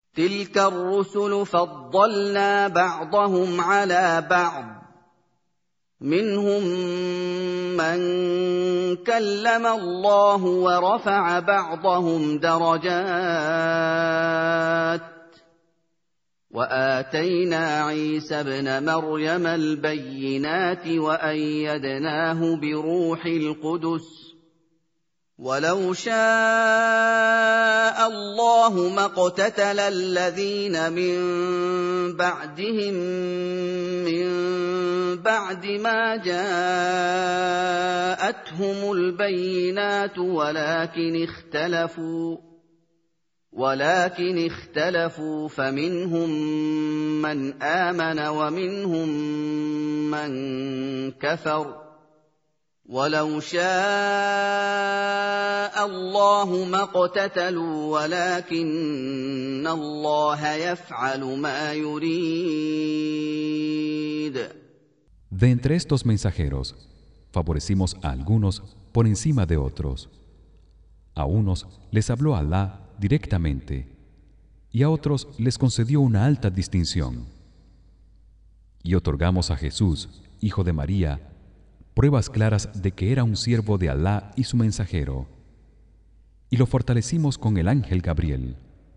تلك الرسل فضلنا بعضهم على بعض منهم من كلم الله ورفع بعضهم درجات وآتينا عيسى ابن مريم البينات وأيدناه بروح القدس ولو شاء الله ما اقتتل الذين من بعدهم من بعد ما جاءتهم البينات ولكن اختلفوا فمنهم من آمن ومنهم من كفر ولو شاء الله ما اقتتلوا ولكن الله يفعل ما يريد. De entre estos mensajeros favorecimos a algunos por encima de otros. A unos les habló Alá directamente y a otros les concedió una alta distinción. Y otorgamos a Jesús, hijo de María, pruebas claras de que era un siervo de Alá y su mensajero, y lo fortalecimos con el ángel Gabriel.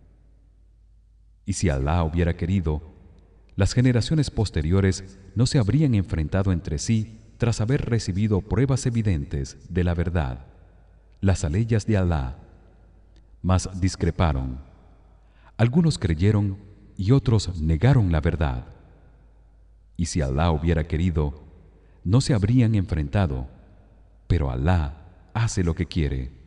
Y si Alá hubiera querido, las generaciones posteriores no se habrían enfrentado entre sí tras haber recibido pruebas evidentes de la verdad, las aleyas de Alá, mas discreparon. Algunos creyeron y otros negaron la verdad. Y si Alá hubiera querido, no se habrían enfrentado, pero Alá hace lo que quiere.